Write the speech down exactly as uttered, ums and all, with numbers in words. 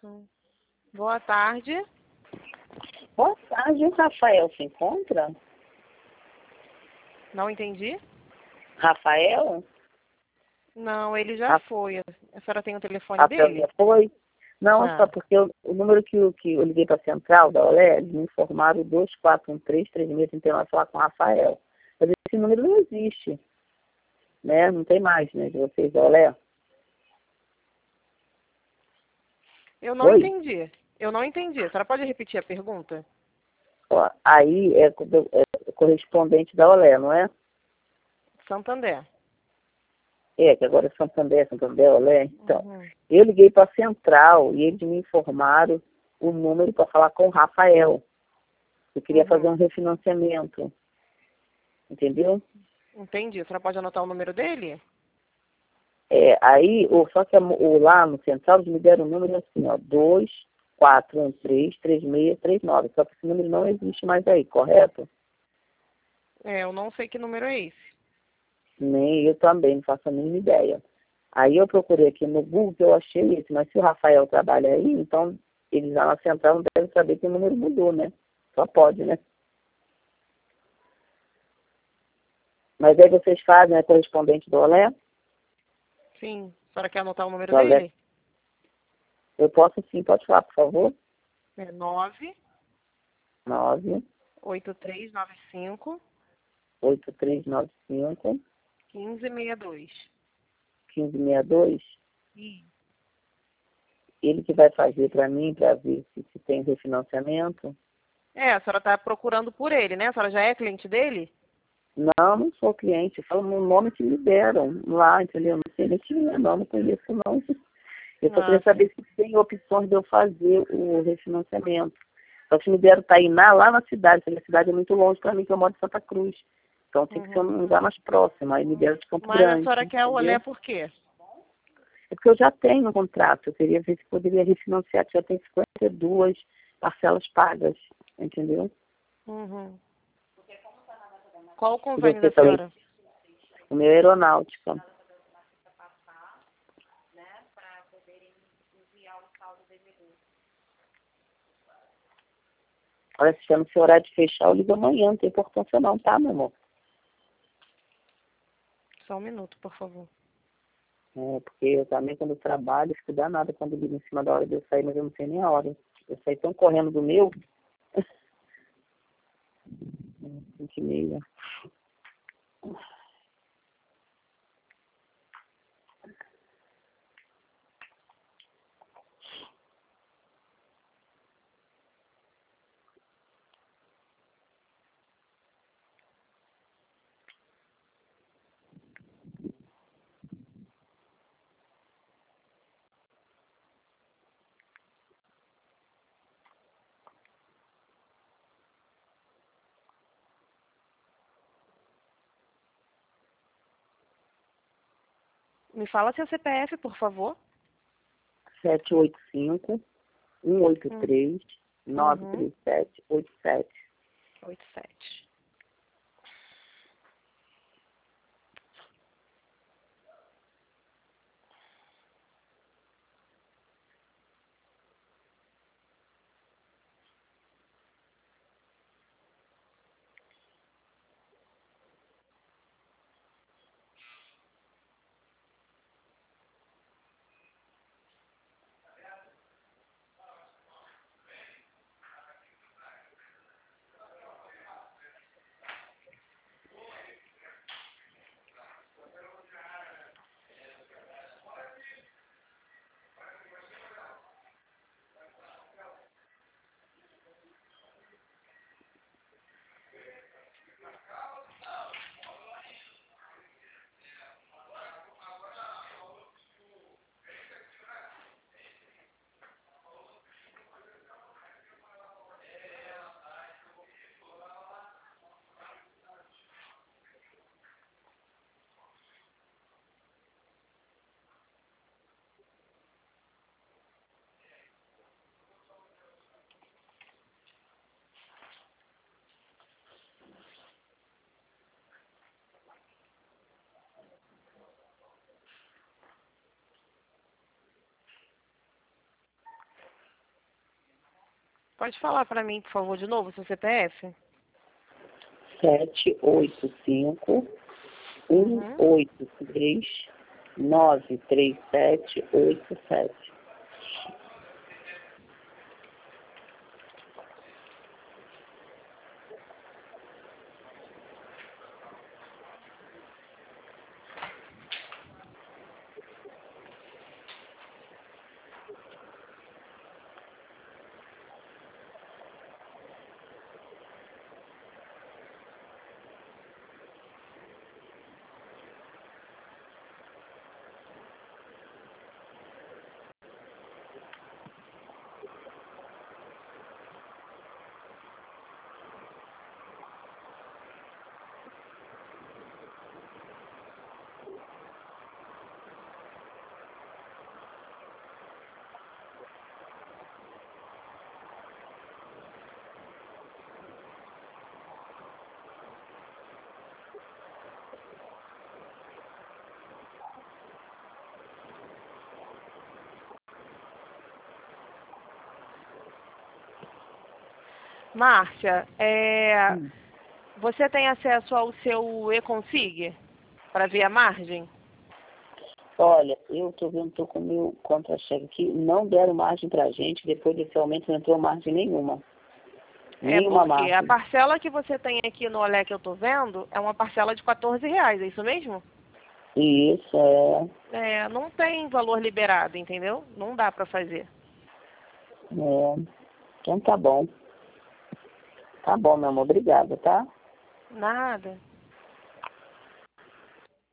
Hum. Boa tarde. Boa tarde, o Rafael se encontra? Não entendi? Rafael? Não, ele já Ra- foi. A senhora tem o telefone Rafael dele? já foi? Não, Ah, só porque eu- o número que, eu- que eu liguei para a central da Olé, eles me informaram dois quatro um três, três seis três nove falar com o Rafael. Mas esse número não existe, né? Não tem mais, né, de vocês da Olé. eu não Oi? entendi. Eu não entendi. A senhora pode repetir a pergunta? Ó, aí é, co- é correspondente da Olé, não é? Santander. É, que agora é Santander, Santander, Olé. Então, Uhum. eu liguei para a central e eles me informaram o número para falar com o Rafael. Eu queria fazer Uhum. um refinanciamento, entendeu? Entendi. A senhora pode anotar o número dele? É, aí, o, só que a mo- o, lá no central eles me deram um número assim, ó, dois quatro um três, três seis três nove. Só que esse número não existe mais aí, correto? É, eu não sei que número é esse. Nem eu também, não faço a mínima ideia. Aí eu procurei aqui no Google, eu achei isso, mas se o Rafael trabalha aí, então eles lá na central não devem saber que o número mudou, né? Só pode, né? Mas aí vocês fazem, é correspondente do Olé? Sim. A senhora quer anotar o número Do Olé. dele? Eu posso sim, pode falar, por favor? É nove nove oito três nove cinco oito três nove cinco um cinco seis dois. um cinco seis dois. Ih. Ele que vai fazer para mim, para ver se, se tem refinanciamento. É, a senhora está procurando por ele, né? A senhora já é cliente dele? Não, não sou cliente, falo no nome que me deram lá, entendeu? Não sei nem quem é, não, não conheço não. Eu só Ah, queria saber sim. se tem opções de eu fazer o refinanciamento. Só que me deram Tainá lá na cidade, porque a cidade é muito longe para mim, que eu moro em Santa Cruz. Então tem que ser Uhum. um lugar mais próximo. Aí me deram de Campo Mas a Grande, senhora quer o olé entendeu? por quê? É porque eu já tenho um contrato, eu queria ver se poderia refinanciar, que já tem cinquenta e duas parcelas pagas, entendeu? Uhum. Qual o E convênio você da também, senhora? o meu é aeronáutica. Olha, se chama esse horário de fechar, eu ligo amanhã, não tem importância não, tá, meu amor? Só um minuto, por favor. É, porque eu também, quando eu trabalho, fico danada quando ligo em cima da hora de eu sair, mas eu não sei nem a hora. Eu saí tão correndo do meu. cinco e meia. Me fala seu C P F, por favor. sete oito cinco, um oito Hum. três, nove Uhum. três sete, oito sete. oito sete. Pode falar para mim, por favor, de novo, seu C P F? sete oito cinco, um Uhum. oito três, nove três sete oito sete. Márcia, é, Hum. você tem acesso ao seu e-consig para ver a margem? Olha, eu estou vendo, estou com o meu contra-cheque aqui, não deram margem para a gente, depois desse aumento não entrou margem nenhuma. É Nenhuma porque a margem. parcela que você tem aqui no Olé que eu tô vendo é uma parcela de quatorze reais, é isso mesmo? Isso, é, É, não tem valor liberado, entendeu? Não dá para fazer. é. Então tá bom. Tá bom, meu amor, obrigada, tá? Nada.